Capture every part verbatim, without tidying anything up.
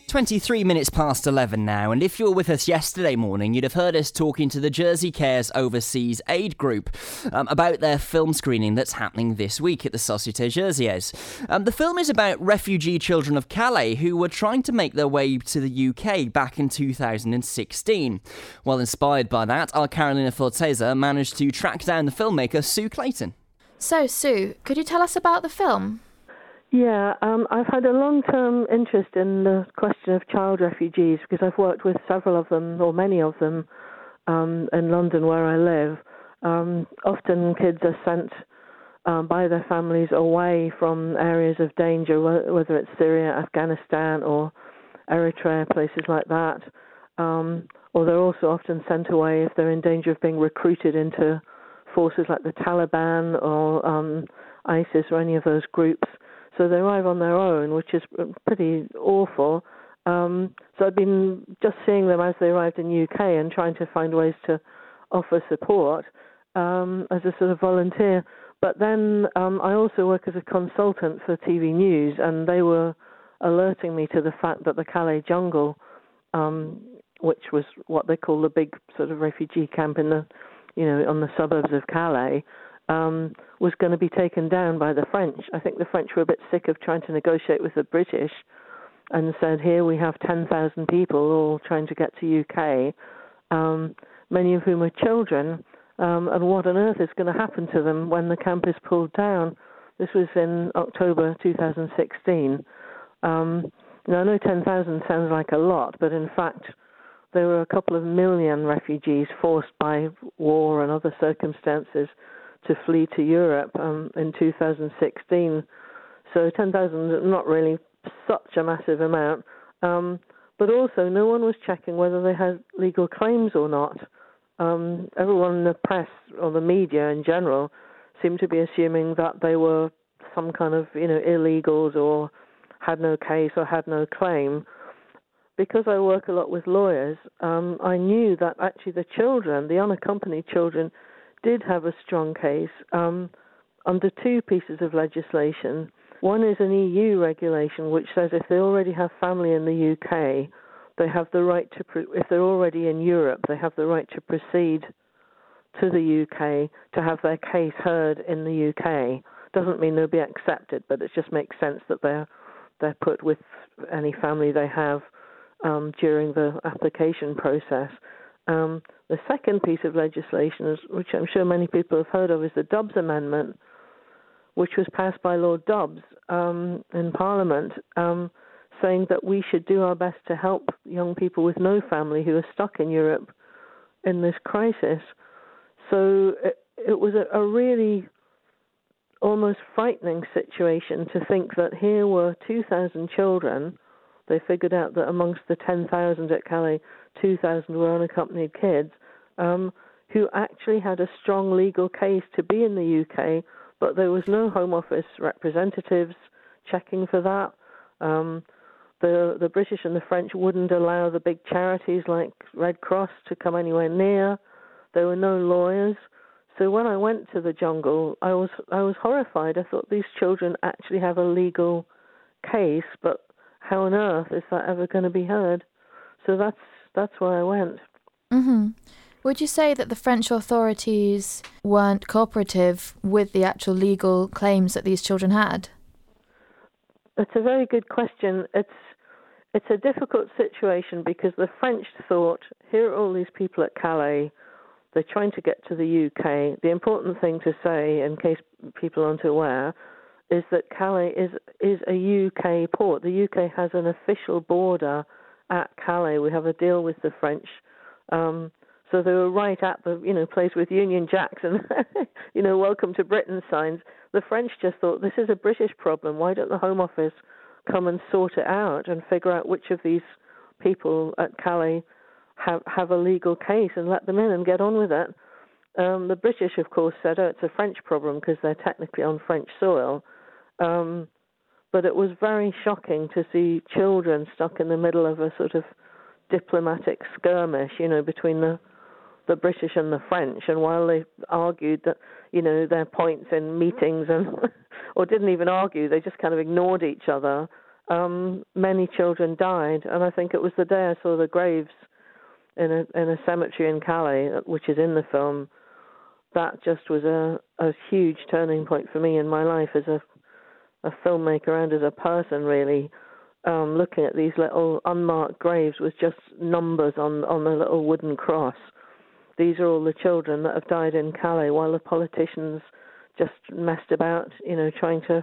twenty-three minutes past eleven now, and if you were with us yesterday morning, you'd have heard us talking to the Jersey Cares Overseas Aid Group um, about their film screening that's happening this week at the Société Jersiaise. Um, the film is about refugee children of Calais who were trying to make their way to the U K back in two thousand sixteen. Well, inspired by that, our Carolina Forteza managed to track down the filmmaker Sue Clayton. So, Sue, could you tell us about the film? Yeah, um, I've had a long-term interest in the question of child refugees because I've worked with several of them, or many of them, um, in London where I live. Um, often kids are sent um, by their families away from areas of danger, whether it's Syria, Afghanistan, or Eritrea, places like that. Um, or they're also often sent away if they're in danger of being recruited into forces like the Taliban or um, ISIS or any of those groups. So they arrive on their own, which is pretty awful. Um, so I've been just seeing them as they arrived in the U K and trying to find ways to offer support um, as a sort of volunteer. But then um, I also work as a consultant for T V News, and they were alerting me to the fact that the Calais jungle, um, which was what they call the big sort of refugee camp in the, you know, on the suburbs of Calais, Um, was going to be taken down by the French. I think the French were a bit sick of trying to negotiate with the British and said, here we have ten thousand people all trying to get to U K, um, many of whom are children, um, and what on earth is going to happen to them when the camp is pulled down? This was in October two thousand sixteen. Um, now, I know ten thousand sounds like a lot, but in fact, there were a couple of million refugees forced by war and other circumstances to flee to Europe um, in two thousand sixteen. So ten thousand is not really such a massive amount. Um, but also, no one was checking whether they had legal claims or not. Um, everyone in the press, or the media in general, seemed to be assuming that they were some kind of, you know, illegals or had no case or had no claim. Because I work a lot with lawyers, um, I knew that actually the children, the unaccompanied children, did have a strong case um, under two pieces of legislation. One is an E U regulation which says if they already have family in the U K, they have the right to, pre- if they're already in Europe, they have the right to proceed to the U K to have their case heard in the U K. Doesn't mean they'll be accepted, but it just makes sense that they're they're put with any family they have um, during the application process. Um, the second piece of legislation, is, which I'm sure many people have heard of, is the Dobbs Amendment, which was passed by Lord Dobbs um, in Parliament, um, saying that we should do our best to help young people with no family who are stuck in Europe in this crisis. So it, it was a, a really almost frightening situation to think that here were two thousand children. They figured out that amongst the ten thousand at Calais, two thousand were unaccompanied kids, um, who actually had a strong legal case to be in the U K, but there was no Home Office representatives checking for that. Um, the, the British and the French wouldn't allow the big charities like Red Cross to come anywhere near. There were no lawyers. So when I went to the jungle, I was I was horrified. I thought these children actually have a legal case, but how on earth is that ever going to be heard? So that's that's where I went. Mm-hmm. Would you say that the French authorities weren't cooperative with the actual legal claims that these children had? It's a very good question. It's it's a difficult situation because the French thought, here are all these people at Calais, they're trying to get to the U K. The important thing to say, in case people aren't aware, is that Calais is is a U K port. The U K has an official border at Calais. We have a deal with the French. Um, so they were right at the, you know, place with Union Jacks and, you know, welcome to Britain signs. The French just thought, this is a British problem. Why don't the Home Office come and sort it out and figure out which of these people at Calais have, have a legal case and let them in and get on with it? Um, the British, of course, said, oh, it's a French problem because they're technically on French soil. Um, but it was very shocking to see children stuck in the middle of a sort of diplomatic skirmish, you know, between the the British and the French. And while they argued that, you know, their points in meetings and or didn't even argue, they just kind of ignored each other. um, many children died. And I think it was the day I saw the graves in a in a cemetery in Calais, which is in the film, that just was a, a huge turning point for me in my life as a a filmmaker and as a person, really. Um, looking at these little unmarked graves with just numbers on, on the little wooden cross. These are all the children that have died in Calais while the politicians just messed about, you know, trying to,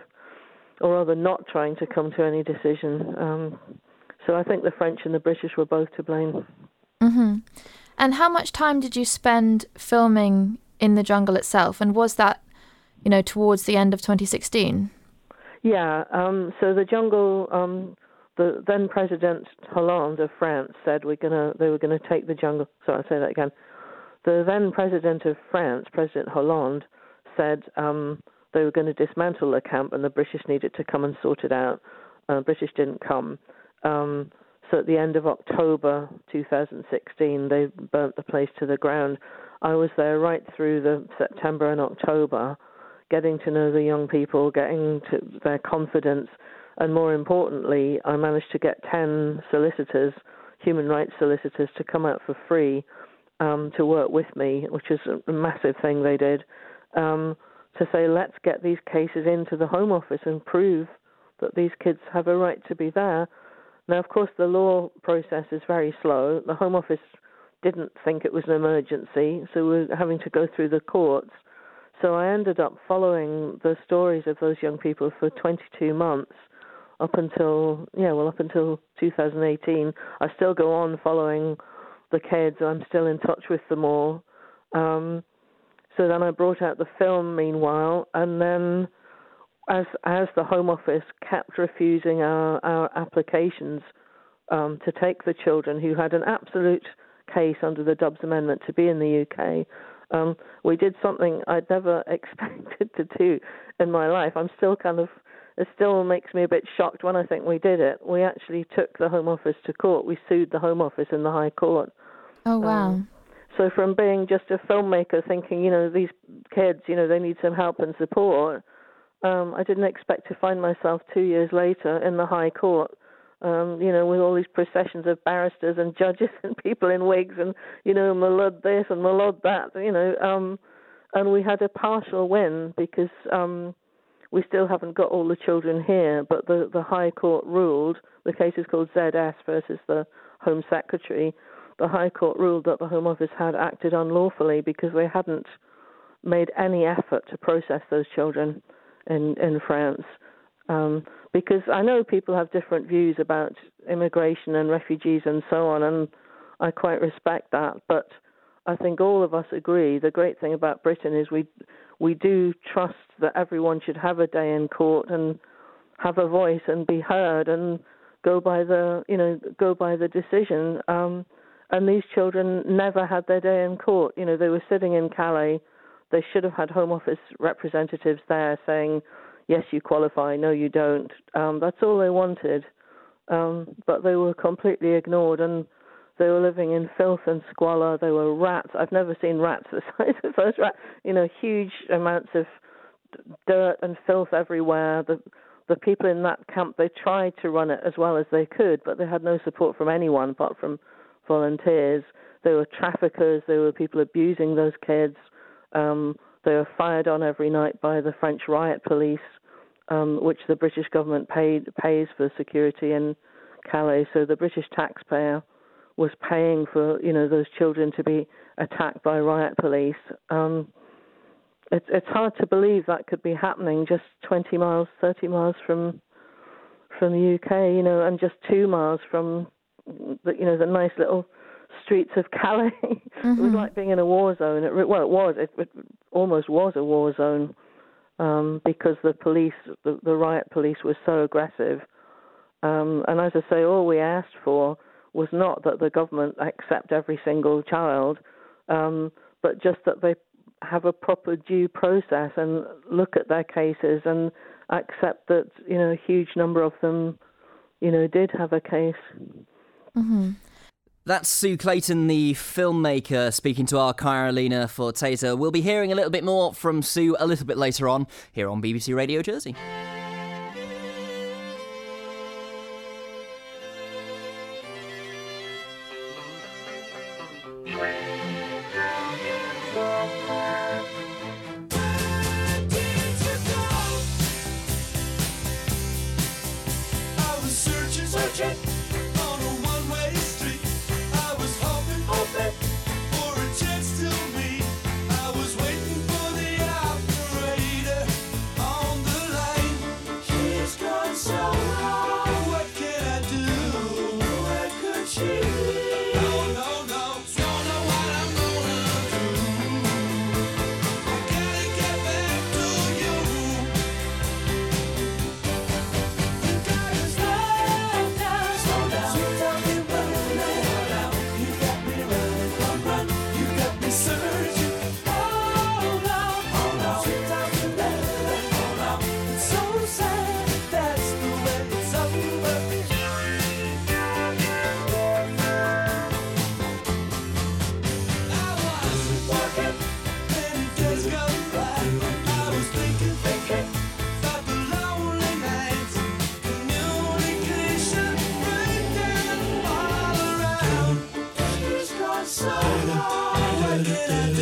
or rather not trying to come to any decision. Um, so I think the French and the British were both to blame. Mm-hmm. And how much time did you spend filming in the jungle itself? And was that, you know, towards the end of twenty sixteen? Yeah, um, so the jungle, um, the then President Hollande of France said we're gonna, they were going to take the jungle. Sorry, I'll say that again. The then President of France, President Hollande, said um, they were going to dismantle the camp and the British needed to come and sort it out. Uh, British didn't come. Um, so at the end of October two thousand sixteen, they burnt the place to the ground. I was there right through the September and October, getting to know the young people, getting to their confidence, and more importantly, I managed to get ten solicitors, human rights solicitors, to come out for free um, to work with me, which is a massive thing they did, um, to say, let's get these cases into the Home Office and prove that these kids have a right to be there. Now, of course, the law process is very slow. The Home Office didn't think it was an emergency, so we're having to go through the courts. So I ended up following the stories of those young people for twenty-two months, up until, yeah, well, up until two thousand eighteen. I still go on following the kids. I'm still in touch with them all. Um, so then I brought out the film, meanwhile, and then as as the Home Office kept refusing our, our applications um, to take the children who had an absolute case under the Dubs Amendment to be in the U K, um, we did something I'd never expected to do in my life. I'm still kind of, it still makes me a bit shocked when I think we did it. We actually took the Home Office to court. We sued the Home Office in the High Court. Oh, wow. Um, so from being just a filmmaker thinking, you know, these kids, you know, they need some help and support, um, I didn't expect to find myself two years later in the High Court, um, you know, with all these processions of barristers and judges and people in wigs and, you know, Malud this and Malud that, you know, um, and we had a partial win because um, we still haven't got all the children here, but the, the High Court ruled, the case is called Z S versus the Home Secretary, the High Court ruled that the Home Office had acted unlawfully because they hadn't made any effort to process those children in, in France. Um, because I know people have different views about immigration and refugees and so on, and I quite respect that, but I think all of us agree the great thing about Britain is we we do trust that everyone should have a day in court and have a voice and be heard and go by the, you know, go by the decision. Um, and these children never had their day in court. You know, they were sitting in Calais. They should have had Home Office representatives there saying, yes, you qualify, no, you don't. Um, that's all they wanted. Um, but they were completely ignored, and they were living in filth and squalor. They were rats. I've never seen rats the size of those rats. You know, huge amounts of dirt and filth everywhere. The the people in that camp, they tried to run it as well as they could, but they had no support from anyone apart from volunteers. There were traffickers. There were people abusing those kids. Um, they were fired on every night by the French riot police, um, which the British government paid pays for security in Calais. So the British taxpayer was paying for, you know, those children to be attacked by riot police. Um, it's it's hard to believe that could be happening just twenty miles, thirty miles from from the U K, you know, and just two miles from the, you know, the nice little streets of Calais. Mm-hmm. It was like being in a war zone. It, well, it was. It, it almost was a war zone um, because the police, the, the riot police, was so aggressive. Um, and as I say, all we asked for was not that the government accept every single child, um, but just that they have a proper due process and look at their cases and accept that, you know, a huge number of them, you know, did have a case. Mm-hmm. That's Sue Clayton, the filmmaker, speaking to our Carolina Forteza. We'll be hearing a little bit more from Sue a little bit later on here on B B C Radio Jersey.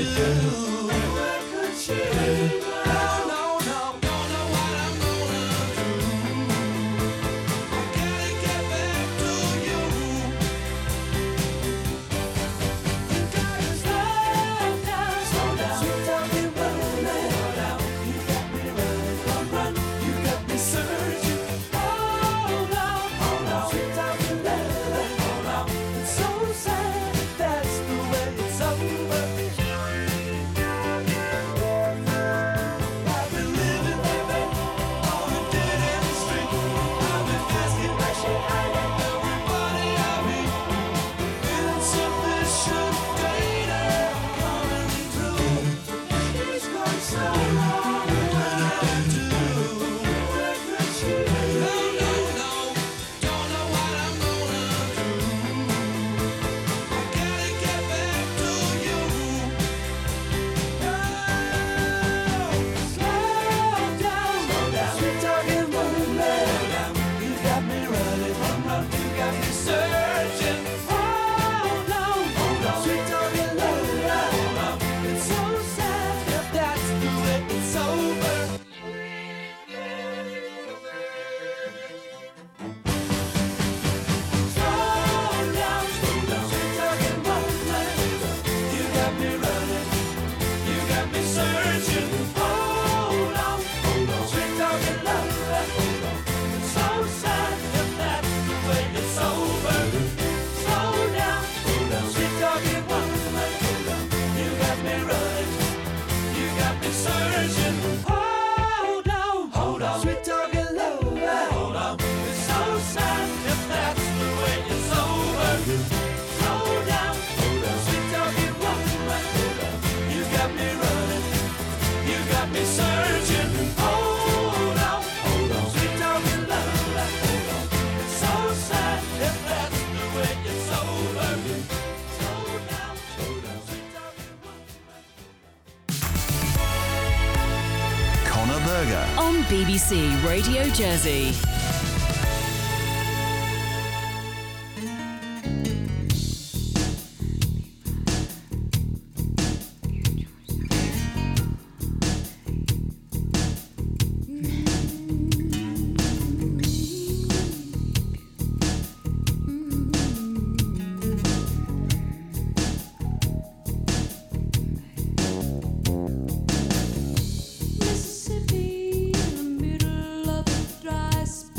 On B B C Radio Jersey. Mississippi, in the middle of a dry spell.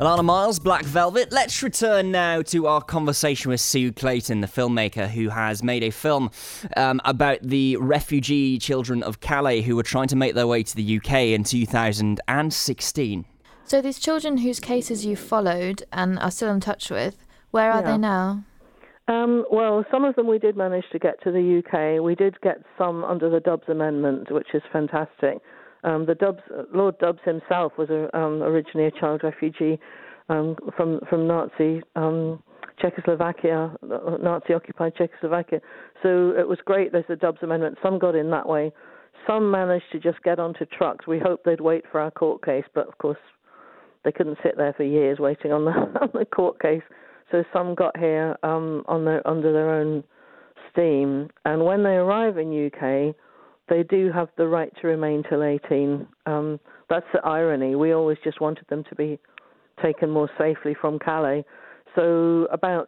Alana Miles, Black Velvet. Let's return now to our conversation with Sue Clayton, the filmmaker who has made a film um, about the refugee children of Calais who were trying to make their way to the U K in two thousand sixteen. So these children whose cases you followed and are still in touch with, where are Yeah. they now? Um, well, some of them we did manage to get to the U K. We did get some under the Dubs Amendment, which is fantastic. Um, the Dubs, Lord Dubs himself was a, um, originally a child refugee um, from from Nazi um, Czechoslovakia, Nazi-occupied Czechoslovakia. So it was great. There's the Dubs Amendment. Some got in that way. Some managed to just get onto trucks. We hoped they'd wait for our court case, but of course they couldn't sit there for years waiting on the on the court case. So some got here um, on their under their own steam. And when they arrive in U K, they do have the right to remain till eighteen. Um, that's the irony. We always just wanted them to be taken more safely from Calais. So about,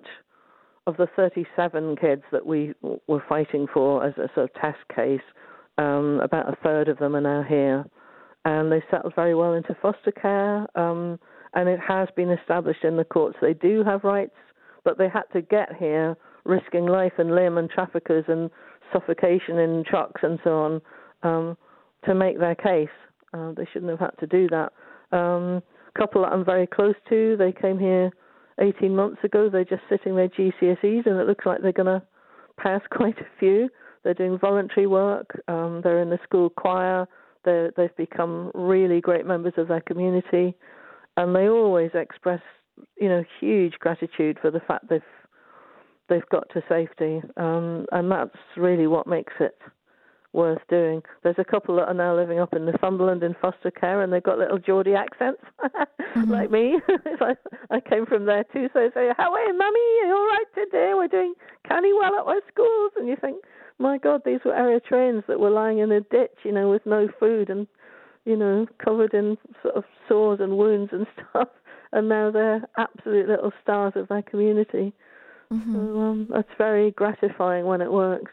of the thirty-seven kids that we were fighting for as a sort of test case, um, about a third of them are now here. And they settled very well into foster care. Um, and it has been established in the courts they do have rights, but they had to get here risking life and limb and traffickers and suffocation in trucks and so on um, to make their case. Uh, they shouldn't have had to do that. Um, a couple that I'm very close to, they came here eighteen months ago. They're just sitting their G C S Es, and it looks like they're going to pass quite a few. They're doing voluntary work. Um, they're in the school choir. They're, they've become really great members of their community, and they always express, you know, huge gratitude for the fact they've they've got to safety, um, and that's really what makes it worth doing. There's a couple that are now living up in Northumberland in foster care, and they've got little Geordie accents, mm-hmm. like me. I, I came from there too, so they say, "How are you, Mummy? Are you all right today? We're doing canny well at our schools." And you think, my God, these were Eritreans that were lying in a ditch, you know, with no food and, you know, covered in sort of sores and wounds and stuff, and now they're absolute little stars of their community. Mm-hmm. So um, that's very gratifying when it works.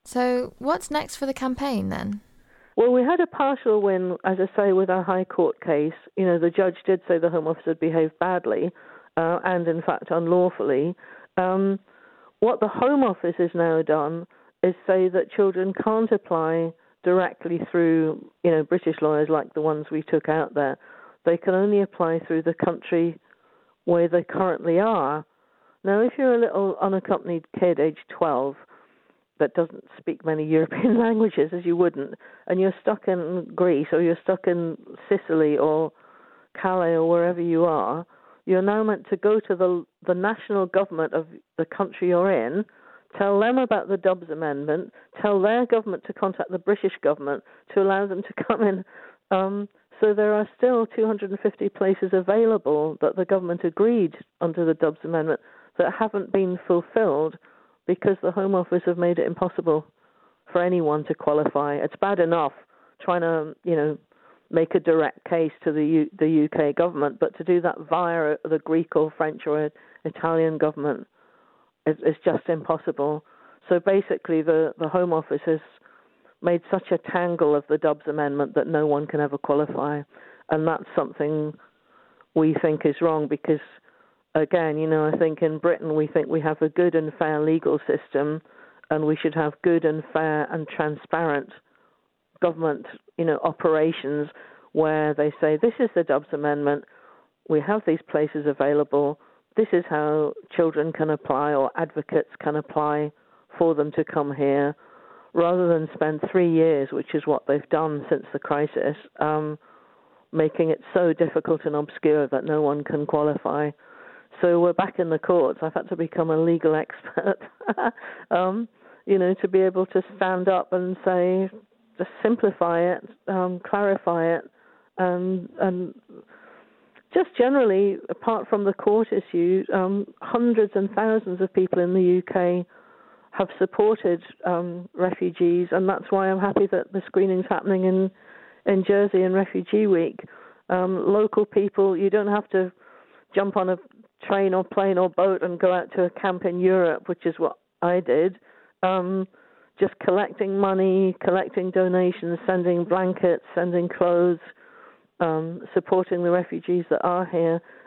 So what's next for the campaign then? Well, we had a partial win, as I say, with our High Court case. You know, the judge did say the Home Office had behaved badly uh, and, in fact, unlawfully. Um, what the Home Office has now done is say that children can't apply directly through, you know, British lawyers like the ones we took out there. They can only apply through the country where they currently are. Now, if you're a little unaccompanied kid, aged twelve, that doesn't speak many European languages, as you wouldn't, and you're stuck in Greece or you're stuck in Sicily or Calais or wherever you are, you're now meant to go to the the national government of the country you're in, tell them about the Dubs Amendment, tell their government to contact the British government to allow them to come in. Um, so there are still two hundred fifty places available that the government agreed under the Dubs Amendment that haven't been fulfilled because the Home Office have made it impossible for anyone to qualify. It's bad enough trying to, you know, make a direct case to the U- the U K government, but to do that via the Greek or French or Italian government is, is just impossible. So basically the, the Home Office has made such a tangle of the Dubs Amendment that no one can ever qualify. And that's something we think is wrong because, again, you know, I think in Britain we think we have a good and fair legal system and we should have good and fair and transparent government, you know, operations where they say, this is the Dubs Amendment, we have these places available, this is how children can apply or advocates can apply for them to come here, rather than spend three years, which is what they've done since the crisis, um, making it so difficult and obscure that no one can qualify. So we're back in the courts. I've had to become a legal expert, um, you know, to be able to stand up and say, just simplify it, um, clarify it, and and just generally, apart from the court issue, um, hundreds and thousands of people in the U K have supported um, refugees, and that's why I'm happy that the screening's happening in, in Jersey in Refugee Week. Um, local people, you don't have to jump on a train or plane or boat and go out to a camp in Europe, which is what I did. Um, just collecting money, collecting donations, sending blankets, sending clothes, um, supporting the refugees that are here,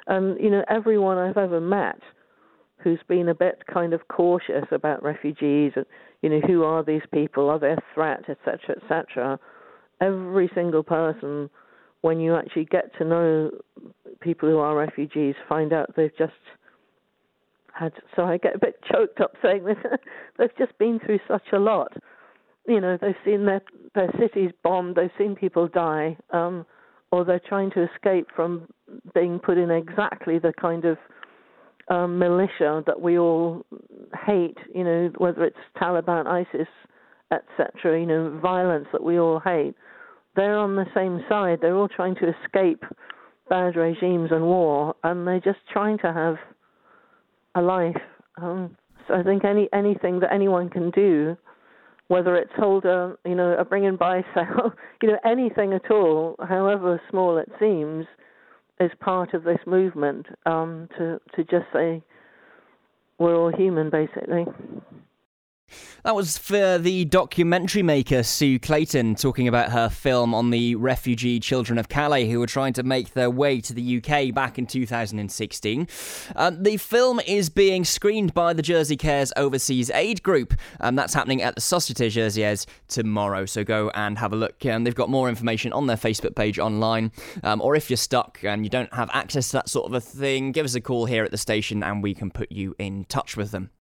And, you know, everyone I've ever met who's been a bit kind of cautious about refugees, and, you know, who are these people, are they a threat, et cetera, et cetera, every single person, when you actually get to know people who are refugees, find out they've just had, so I get a bit choked up saying this, they've just been through such a lot. You know, they've seen their, their cities bombed, they've seen people die, um, or they're trying to escape from being put in exactly the kind of um, militia that we all hate, you know, whether it's Taliban, ISIS, et cetera, you know, violence that we all hate. They're on the same side. They're all trying to escape bad regimes and war, and they're just trying to have a life. Um, so I think any anything that anyone can do, whether it's hold a, you know, a bring and buy sale, you know, anything at all, however small it seems, is part of this movement, um, to, to just say we're all human, basically. That was for the documentary maker Sue Clayton talking about her film on the refugee children of Calais who were trying to make their way to the U K back in two thousand sixteen. Uh, the film is being screened by the Jersey Cares Overseas Aid Group. Um, that's happening at the Société Jersiaise tomorrow, so go and have a look. Um, they've got more information on their Facebook page online. Um, or if you're stuck and you don't have access to that sort of a thing, give us a call here at the station and we can put you in touch with them.